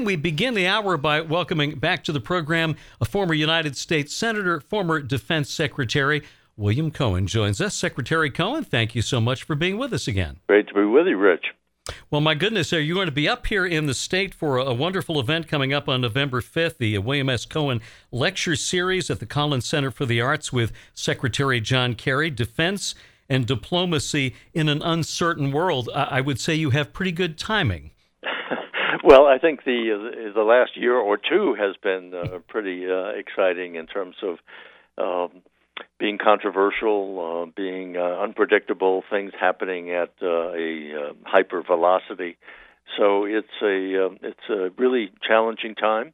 we begin the hour by welcoming back to the program a former United States Senator, former Defense Secretary. William Cohen joins us. Secretary Cohen, thank you so much for being with us again. Great to be with you, Rich. Well, my goodness, are you going to be up here in the state for a wonderful event coming up on November 5th, the William S. Cohen Lecture Series at the Collins Center for the Arts with Secretary John Kerry, Defense and Diplomacy in an Uncertain World? I would say you have pretty good timing. Well, I think the last year or two has been pretty exciting in terms of being controversial, being unpredictable, things happening at a hyper velocity. So it's a really challenging time.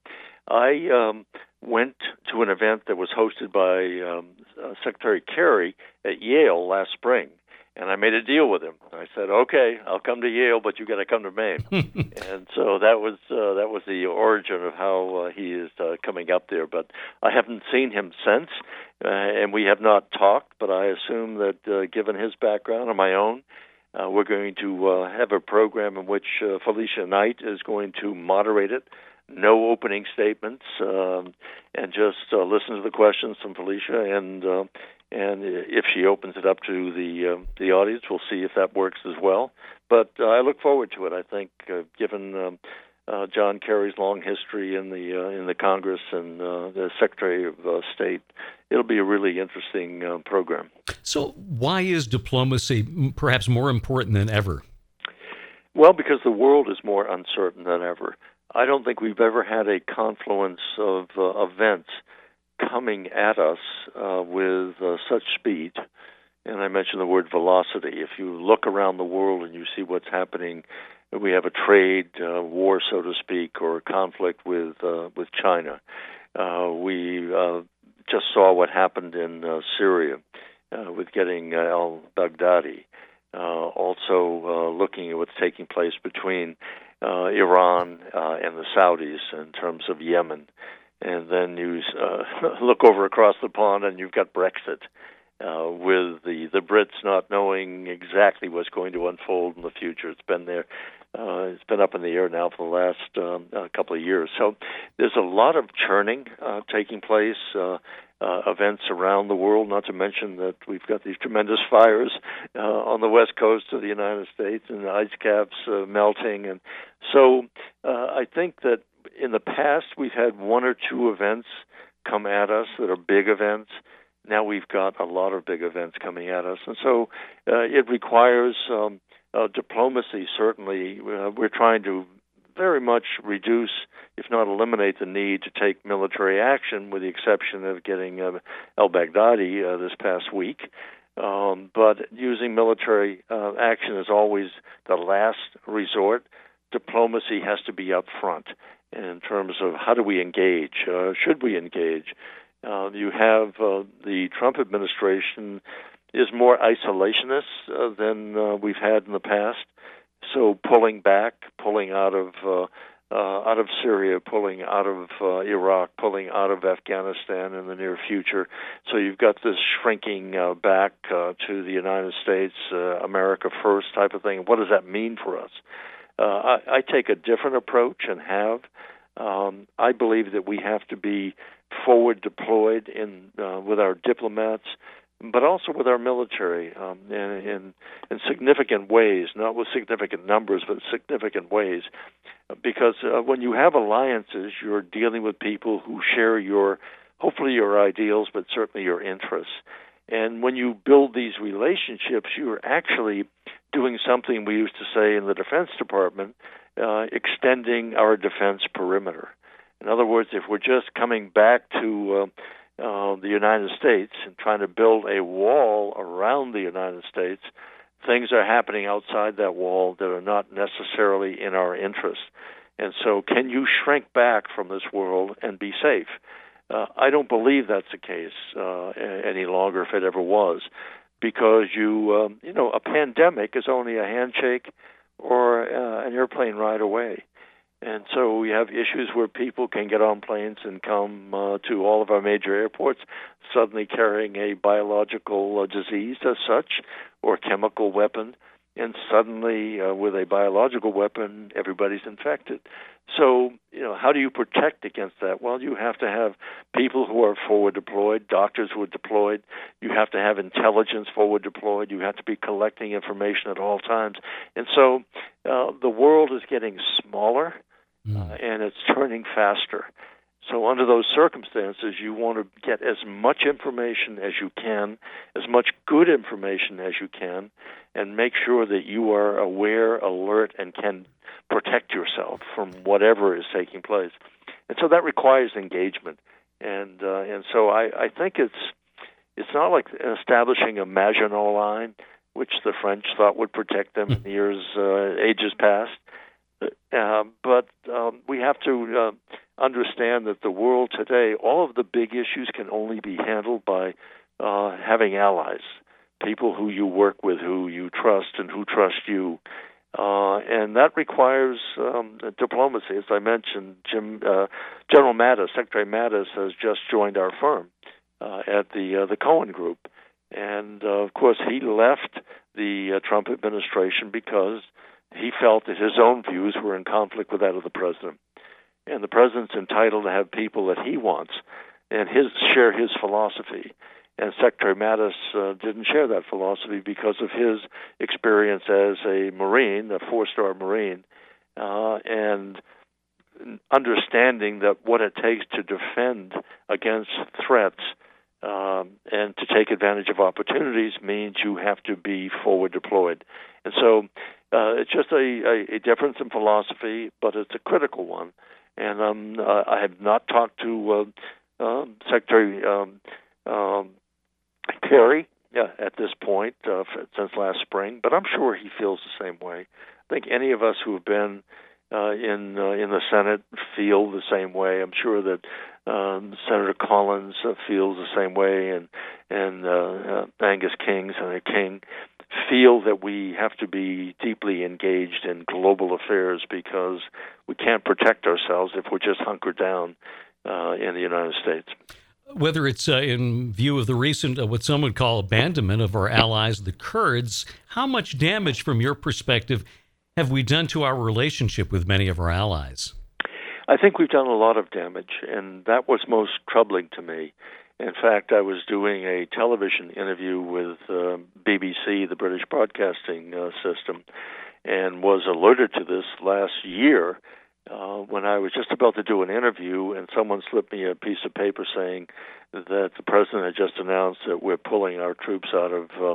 I went to an event that was hosted by Secretary Kerry at Yale last spring, and I made a deal with him. I said, "Okay, I'll come to Yale, but you got to come to Maine." And so that was the origin of how he is coming up there. But I haven't seen him since, and we have not talked. But I assume that given his background and my own, we're going to have a program in which Felicia Knight is going to moderate it. No opening statements, and just listen to the questions from Felicia, and if she opens it up to the audience, we'll see if that works as well. But I look forward to it. I think, given John Kerry's long history in the Congress and the Secretary of State, it'll be a really interesting program. So, why is diplomacy perhaps more important than ever? Well, because the world is more uncertain than ever. I don't think we've ever had a confluence of events coming at us with such speed. And I mentioned the word velocity. If you look around the world and you see what's happening, we have a trade war, so to speak, or a conflict with China. We just saw what happened in Syria with getting al-Baghdadi. Also looking at what's taking place between Iran and the Saudis in terms of Yemen. And then you look over across the pond and you've got Brexit, with the Brits not knowing exactly what's going to unfold in the future. It's been there. It's been up in the air now for the last couple of years. So there's a lot of churning taking place, events around the world, not to mention that we've got these tremendous fires on the west coast of the United States and the ice caps melting. And so I think that in the past we've had one or two events come at us that are big events. Now we've got a lot of big events coming at us. And so it requires diplomacy, certainly. We're trying to very much reduce, if not eliminate, the need to take military action, with the exception of getting al-Baghdadi this past week. But using military action is always the last resort. Diplomacy has to be up front in terms of how do we engage, should we engage. You have the Trump administration is more isolationist than we've had in the past. So pulling back, pulling out of Syria, pulling out of Iraq, pulling out of Afghanistan in the near future. So you've got this shrinking back to the United States, America first type of thing. What does that mean for us? I take a different approach and have. I believe that we have to be forward deployed with our diplomats, but also with our military in significant ways, not with significant numbers, but significant ways. Because when you have alliances, you're dealing with people who share hopefully your ideals, but certainly your interests. And when you build these relationships, you're actually doing something we used to say in the Defense Department, extending our defense perimeter. In other words, if we're just coming back to the United States and trying to build a wall around the United States, things are happening outside that wall that are not necessarily in our interest. And so can you shrink back from this world and be safe? I don't believe that's the case any longer, if it ever was, because a pandemic is only a handshake or an airplane ride away. And so we have issues where people can get on planes and come to all of our major airports, suddenly carrying a biological disease as such, or chemical weapon, and suddenly with a biological weapon, everybody's infected. So, how do you protect against that? Well, you have to have people who are forward deployed, doctors who are deployed. You have to have intelligence forward deployed. You have to be collecting information at all times. And so the world is getting smaller, and it's turning faster. So under those circumstances, you want to get as much information as you can, as much good information as you can, and make sure that you are aware, alert, and can protect yourself from whatever is taking place. And so that requires engagement. And so I think it's not like establishing a Maginot Line, which the French thought would protect them in the ages past. But we have to understand that the world today, all of the big issues can only be handled by having allies, people who you work with, who you trust, and who trust you. And that requires diplomacy. As I mentioned, General Mattis, Secretary Mattis, has just joined our firm at the Cohen Group. And, of course, he left the Trump administration because he felt that his own views were in conflict with that of the president. And the president's entitled to have people that he wants and share his philosophy. And Secretary Mattis didn't share that philosophy because of his experience as a Marine, a four-star Marine, and understanding that what it takes to defend against threats and to take advantage of opportunities means you have to be forward deployed. And so it's just a difference in philosophy, but it's a critical one. And I have not talked to Secretary Kerry at this point since last spring, but I'm sure he feels the same way. I think any of us who have been in the Senate feel the same way. I'm sure that Senator Collins feels the same way, and Angus King, Senator King, feel that we have to be deeply engaged in global affairs because we can't protect ourselves if we're just hunkered down in the United States. Whether it's in view of the recent, what some would call abandonment of our allies, the Kurds, how much damage from your perspective have we done to our relationship with many of our allies? I think we've done a lot of damage, and that was most troubling to me. In fact, I was doing a television interview with BBC, the British Broadcasting System, and was alerted to this last year when I was just about to do an interview, and someone slipped me a piece of paper saying that the president had just announced that we're pulling our troops out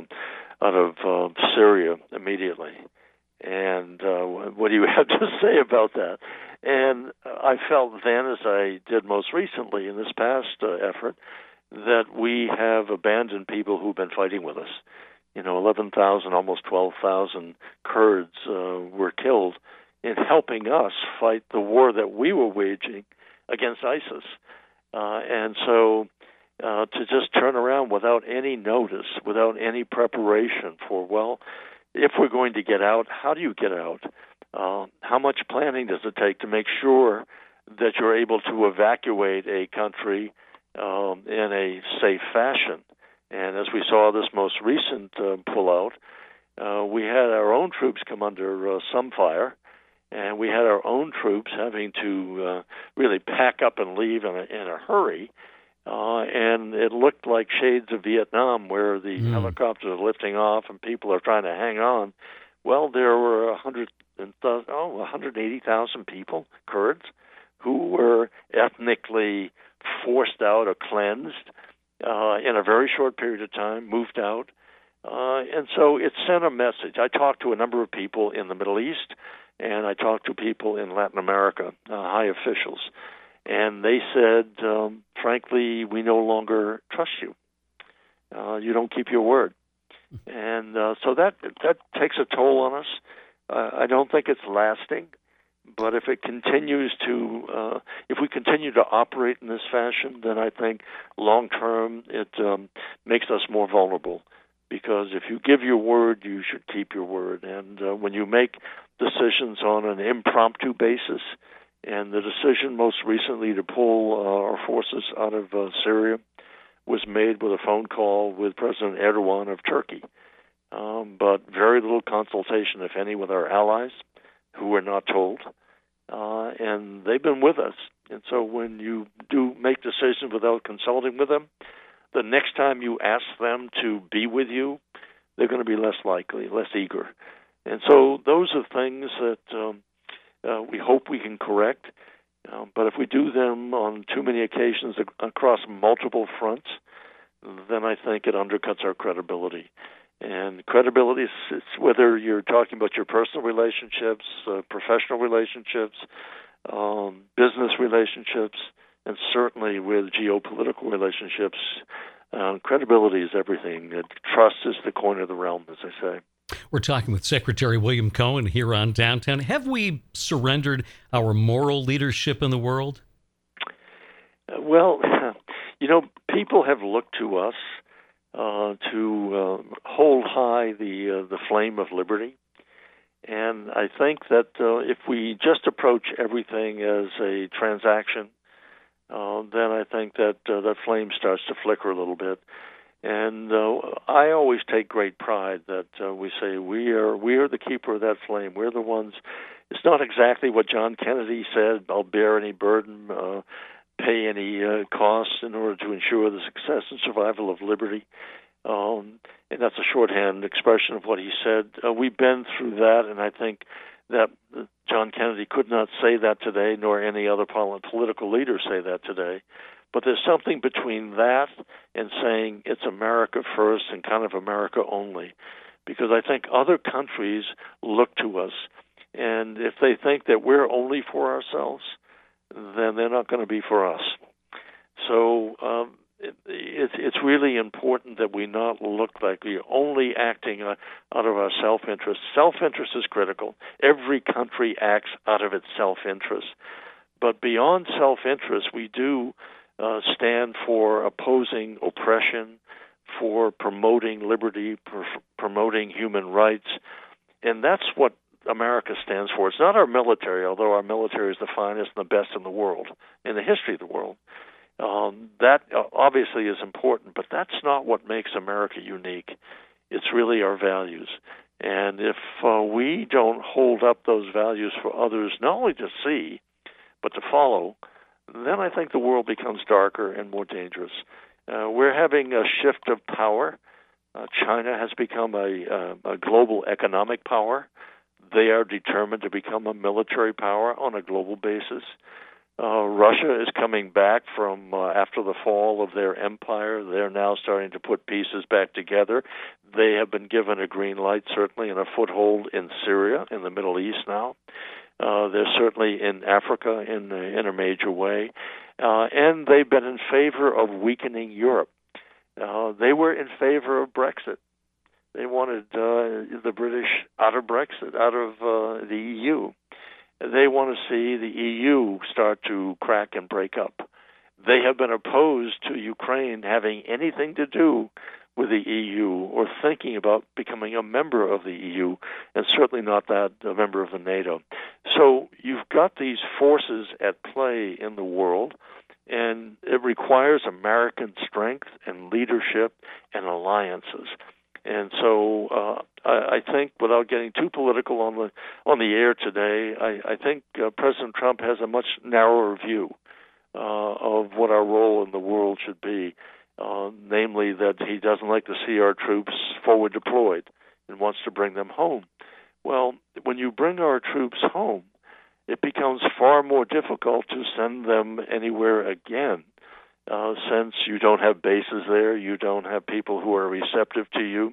of Syria immediately. And what do you have to say about that? And I felt then, as I did most recently in this past effort, that we have abandoned people who've been fighting with us. 11,000, almost 12,000 Kurds were killed in helping us fight the war that we were waging against ISIS. And so to just turn around without any notice, without any preparation for, if we're going to get out, how do you get out? How much planning does it take to make sure that you're able to evacuate a country in a safe fashion? And as we saw this most recent pullout, we had our own troops come under some fire, and we had our own troops having to really pack up and leave in a hurry. And it looked like shades of Vietnam, where the helicopters are lifting off and people are trying to hang on. Well, there were 180,000 people, Kurds, who were ethnically forced out or cleansed in a very short period of time, moved out. And so it sent a message. I talked to a number of people in the Middle East, and I talked to people in Latin America, high officials. And they said, frankly, we no longer trust you. You don't keep your word. And so that takes a toll on us. I don't think it's lasting, but if it continues to, if we continue to operate in this fashion, then I think long term it makes us more vulnerable. Because if you give your word, you should keep your word. And when you make decisions on an impromptu basis, and the decision most recently to pull our forces out of Syria was made with a phone call with President Erdogan of Turkey. But very little consultation, if any, with our allies, who were not told. and they've been with us. And so when you do make decisions without consulting with them, the next time you ask them to be with you, they're going to be less likely, less eager. And so those are things that we hope we can correct. But if we do them on too many occasions across multiple fronts, then I think it undercuts our credibility. And credibility is whether you're talking about your personal relationships, professional relationships, business relationships, and certainly with geopolitical relationships. Credibility is everything. Trust is the coin of the realm, as I say. We're talking with Secretary William Cohen here on Downtown. Have we surrendered our moral leadership in the world? Well, people have looked to us to hold high the flame of liberty. And I think that if we just approach everything as a transaction, then I think that that flame starts to flicker a little bit. And I always take great pride that we say we are the keeper of that flame. We're the ones. It's not exactly what John Kennedy said, I'll bear any burden, pay any costs in order to ensure the success and survival of liberty. And that's a shorthand expression of what he said. We've been through that, and I think that John Kennedy could not say that today, nor any other political leader say that today. But there's something between that and saying it's America first and kind of America only. Because I think other countries look to us, and if they think that we're only for ourselves, then they're not going to be for us. So it's really important that we not look like we're only acting out of our self-interest. Self-interest is critical. Every country acts out of its self-interest. But beyond self-interest, we do stand for opposing oppression, for promoting liberty, promoting human rights. And that's what America stands for. It's not our military, although our military is the finest and the best in the world, in the history of the world. That obviously is important, but that's not what makes America unique. It's really our values. And if we don't hold up those values for others, not only to see, but to follow, then I think the world becomes darker and more dangerous. We're having a shift of power. China has become a global economic power. They are determined to become a military power on a global basis. Russia is coming back from after the fall of their empire. They're now starting to put pieces back together. They have been given a green light, certainly, and a foothold in Syria, in the Middle East now. They're certainly in Africa in a major way. And they've been in favor of weakening Europe. They were in favor of Brexit. They wanted the British out of Brexit, out of the EU. They want to see the EU start to crack and break up. They have been opposed to Ukraine having anything to do with the EU or thinking about becoming a member of the EU, and certainly not that a member of the NATO. So you've got these forces at play in the world, and it requires American strength and leadership and alliances. And so I think, without getting too political on the air today, I think President Trump has a much narrower view of what our role in the world should be, namely that he doesn't like to see our troops forward deployed and wants to bring them home. Well, when you bring our troops home, it becomes far more difficult to send them anywhere again. Since you don't have bases there, you don't have people who are receptive to you,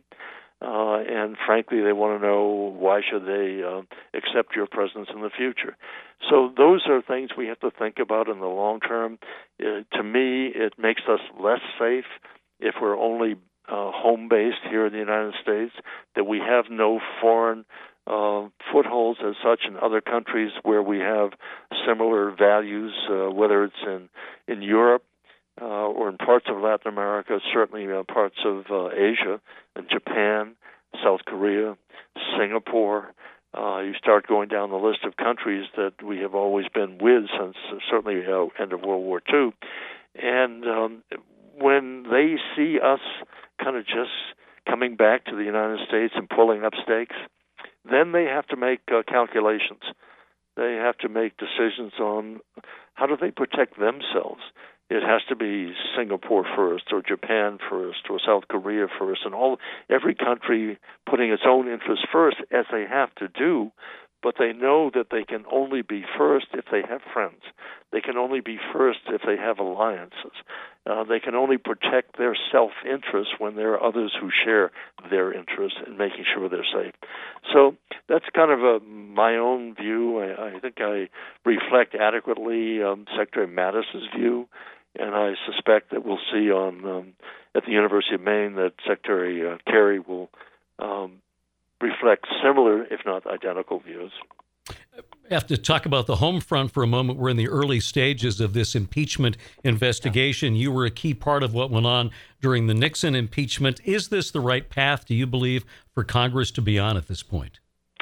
and frankly, they want to know why should they accept your presence in the future. So those are things we have to think about in the long term. To me, it makes us less safe if we're only home-based here in the United States, that we have no foreign footholds as such in other countries where we have similar values, whether it's in Europe, or in parts of Latin America, certainly parts of Asia, and Japan, South Korea, Singapore. You start going down the list of countries that we have always been with since certainly end of World War II. And when they see us kind of just coming back to the United States and pulling up stakes, then they have to make calculations. They have to make decisions on how do they protect themselves. It has to be Singapore first, or Japan first, or South Korea first, and every country putting its own interests first, as they have to do. But they know that they can only be first if they have friends. They can only be first if they have alliances. They can only protect their self-interest when there are others who share their interests in making sure they're safe. So that's kind of my own view. I think I reflect adequately Secretary Mattis's view, and I suspect that we'll see at the University of Maine that Secretary Kerry will reflect similar, if not identical, views. I have to talk about the home front for a moment. We're in the early stages of this impeachment investigation. You were a key part of what went on during the Nixon impeachment. Is this the right path, do you believe, for Congress to be on at this point?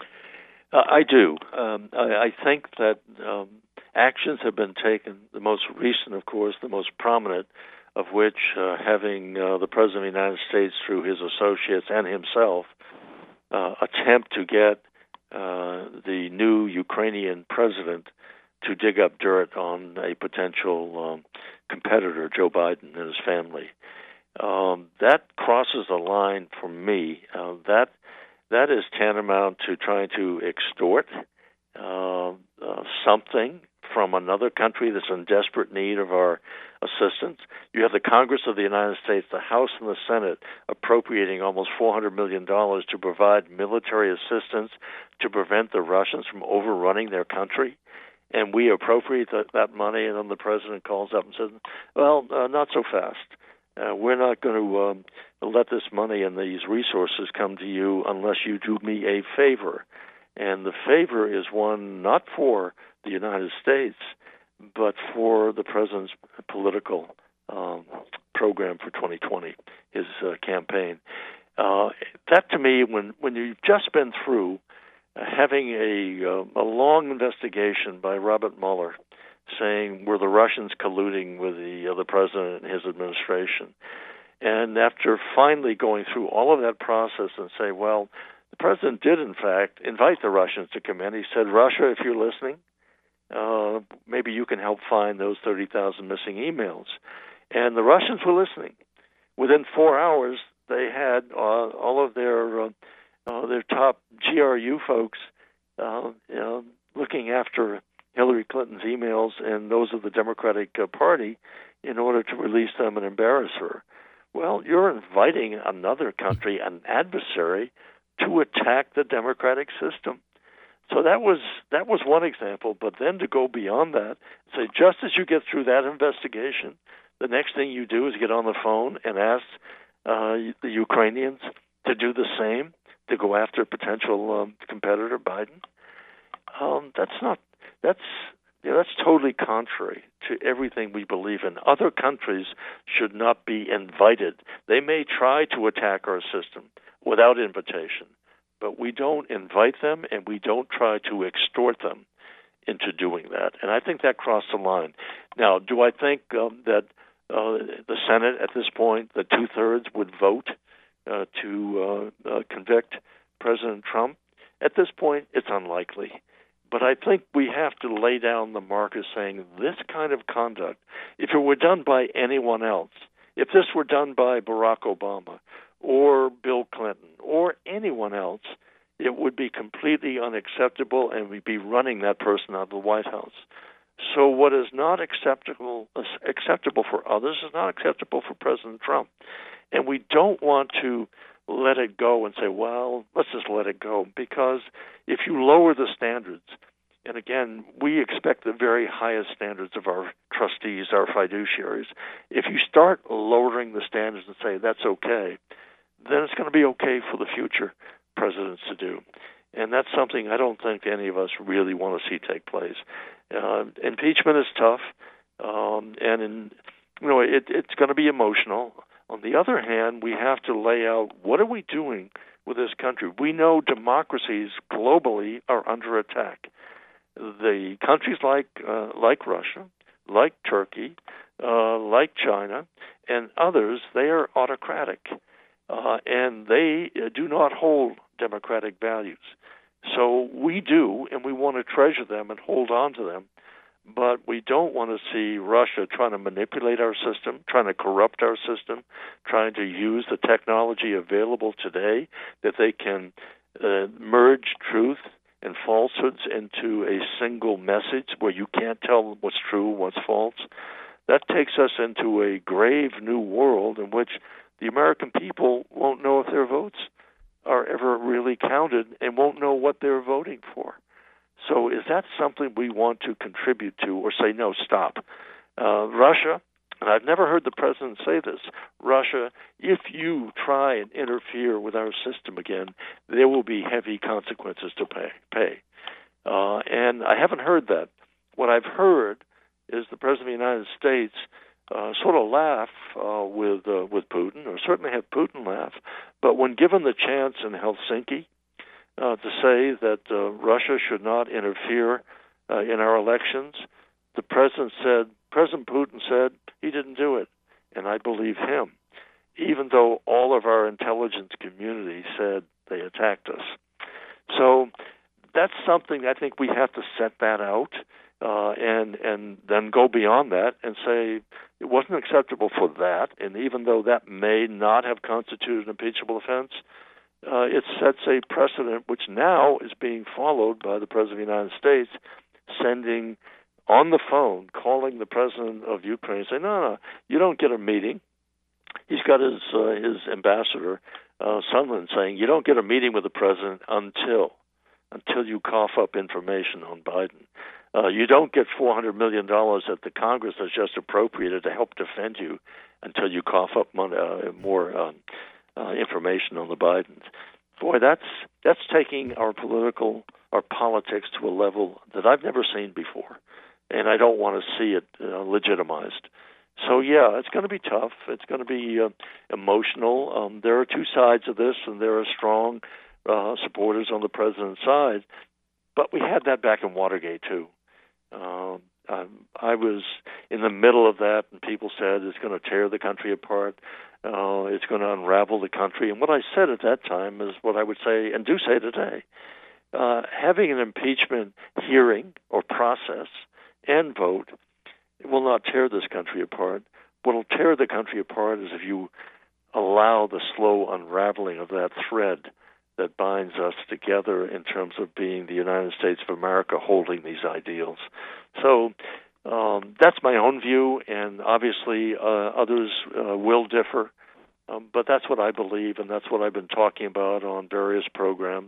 I do. I think that actions have been taken, the most recent, of course, the most prominent of which having the President of the United States, through his associates and himself, attempt to get the new Ukrainian president to dig up dirt on a potential competitor, Joe Biden, and his family. That crosses a line for me. That is tantamount to trying to extort something from another country that's in desperate need of our assistance. You have the Congress of the United States, the House and the Senate, appropriating almost $400 million to provide military assistance to prevent the Russians from overrunning their country. And we appropriate that money, and then the president calls up and says, well, not so fast. We're not going to let this money and these resources come to you unless you do me a favor. And the favor is one not for the United States, but for the president's political program for 2020, his campaign. That, to me, when you've just been through having a long investigation by Robert Mueller saying, were the Russians colluding with the president and his administration? And after finally going through all of that process and say, well, the president did, in fact, invite the Russians to come in. He said, Russia, if you're listening, maybe you can help find those 30,000 missing emails. And the Russians were listening. Within 4 hours, they had all of their top GRU folks looking after Hillary Clinton's emails and those of the Democratic Party in order to release them and embarrass her. Well, you're inviting another country, an adversary, to attack the democratic system. So that was one example. But then to go beyond that, say just as you get through that investigation, the next thing you do is get on the phone and ask the Ukrainians to do the same, to go after potential competitor Biden. That's totally contrary to everything we believe in. Other countries should not be invited. They may try to attack our system without invitation, but we don't invite them and we don't try to extort them into doing that. And I think that crossed the line. Now, do I think that the Senate at this point, the 2/3 would vote to convict President Trump? At this point, it's unlikely. But I think we have to lay down the marker saying this kind of conduct, if it were done by anyone else, if this were done by Barack Obama or Bill Clinton or anyone else, it would be completely unacceptable and we'd be running that person out of the White House. So what is not acceptable for others is not acceptable for President Trump. And we don't want to let it go and say, well, let's just let it go. Because if you lower the standards, and again, we expect the very highest standards of our trustees, our fiduciaries. If you start lowering the standards and say that's okay, then it's going to be okay for the future presidents to do. And that's something I don't think any of us really want to see take place. Impeachment is tough, and it's going to be emotional. On the other hand, we have to lay out what are we doing with this country. We know democracies globally are under attack. The countries like Russia, like Turkey, like China, and others, they are autocratic, and they do not hold democratic values. So we do, and we want to treasure them and hold on to them. But we don't want to see Russia trying to manipulate our system, trying to corrupt our system, trying to use the technology available today that they can merge truth and falsehoods into a single message where you can't tell what's true, what's false. That takes us into a grave new world in which the American people won't know if their votes are ever really counted and won't know what they're voting for. So is that something we want to contribute to or say, no, stop? Russia, and I've never heard the president say this, Russia, if you try and interfere with our system again, there will be heavy consequences to pay. And I haven't heard that. What I've heard is the President of the United States sort of laugh with Putin, or certainly have Putin laugh, but when given the chance in Helsinki to say that Russia should not interfere in our elections, the President Putin said he didn't do it, and I believe him, even though all of our intelligence community said they attacked us. So that's something I think we have to set that out and then go beyond that and say it wasn't acceptable for that, and even though that may not have constituted an impeachable offense, it sets a precedent which now is being followed by the President of the United States, sending on the phone, calling the President of Ukraine, saying, no, you don't get a meeting. He's got his ambassador, Sondland, saying, you don't get a meeting with the President until you cough up information on Biden. You don't get $400 million that the Congress has just appropriated to help defend you until you cough up more information on the Bidens. Boy, that's taking our politics to a level that I've never seen before, and I don't want to see it legitimized. So yeah, it's going to be tough. It's going to be emotional. There are two sides of this, and there are strong supporters on the president's side. But we had that back in Watergate too. I was in the middle of that, and people said it's going to tear the country apart. It's going to unravel the country. And what I said at that time is what I would say and do say today. Having an impeachment hearing or process and vote will not tear this country apart. What will tear the country apart is if you allow the slow unraveling of that thread that binds us together in terms of being the United States of America holding these ideals. So that's my own view, and obviously others will differ, but that's what I believe, and that's what I've been talking about on various programs,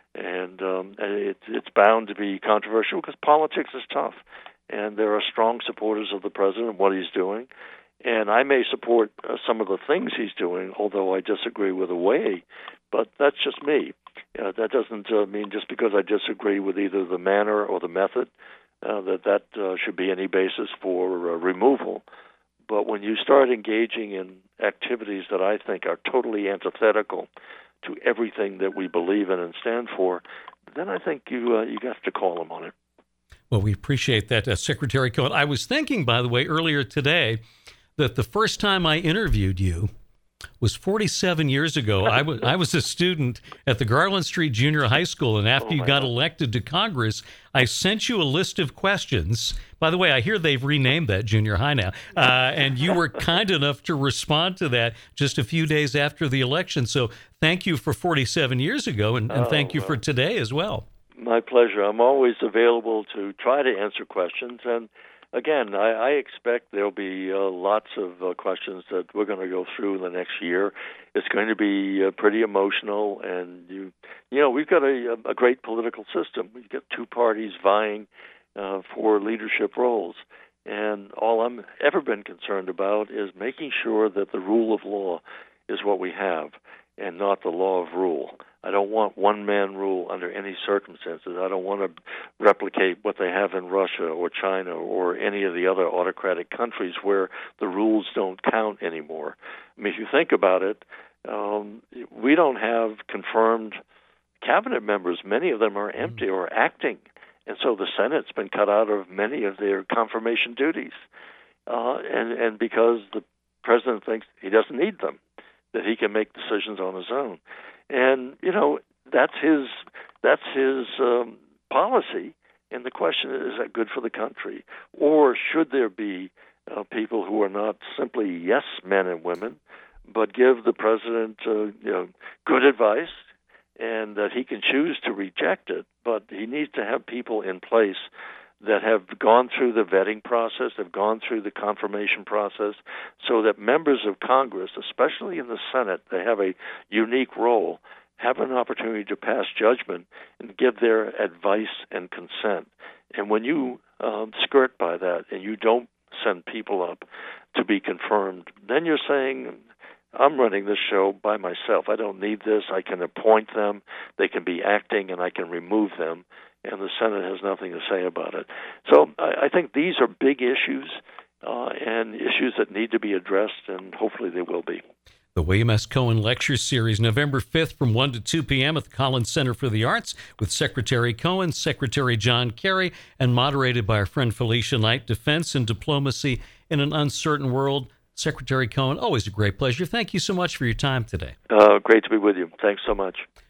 and it's bound to be controversial because politics is tough, and there are strong supporters of the president and what he's doing, and I may support some of the things he's doing, although I disagree with the way. But that's just me. That doesn't mean just because I disagree with either the manner or the method that should be any basis for removal. But when you start engaging in activities that I think are totally antithetical to everything that we believe in and stand for, then I think you have to call them on it. Well, we appreciate that, Secretary Cohen. I was thinking, by the way, earlier today that the first time I interviewed you was 47 years ago. I was a student at the Garland Street Junior High School, and after you got elected to Congress, I sent you a list of questions. By the way, I hear they've renamed that junior high now, and you were kind enough to respond to that just a few days after the election. So thank you for 47 years ago, and thank you for today as well. My pleasure. I'm always available to try to answer questions, and again, I expect there'll be lots of questions that we're going to go through in the next year. It's going to be pretty emotional, and you know, we've got a great political system. We've got two parties vying for leadership roles, and all I'm ever been concerned about is making sure that the rule of law is what we have, and not the law of rule. I don't want one-man rule under any circumstances. I don't want to replicate what they have in Russia or China or any of the other autocratic countries where the rules don't count anymore. I mean, if you think about it, we don't have confirmed cabinet members. Many of them are empty or acting. And so the Senate's been cut out of many of their confirmation duties. And because the president thinks he doesn't need them, that he can make decisions on his own. And, you know, that's his that's his policy. And the question is that good for the country? Or should there be people who are not simply yes men and women, but give the president good advice, and that he can choose to reject it, but he needs to have people in place that have gone through the vetting process, have gone through the confirmation process, so that members of Congress, especially in the Senate, they have a unique role, have an opportunity to pass judgment and give their advice and consent. And when you skirt by that and you don't send people up to be confirmed, then you're saying, I'm running this show by myself. I don't need this. I can appoint them. They can be acting, and I can remove them. And the Senate has nothing to say about it. So I think these are big issues and issues that need to be addressed, and hopefully they will be. The William S. Cohen Lecture Series, November 5th from 1 to 2 p.m. at the Collins Center for the Arts with Secretary Cohen, Secretary John Kerry, and moderated by our friend Felicia Knight. Defense and Diplomacy in an Uncertain World. Secretary Cohen, always a great pleasure. Thank you so much for your time today. Great to be with you. Thanks so much.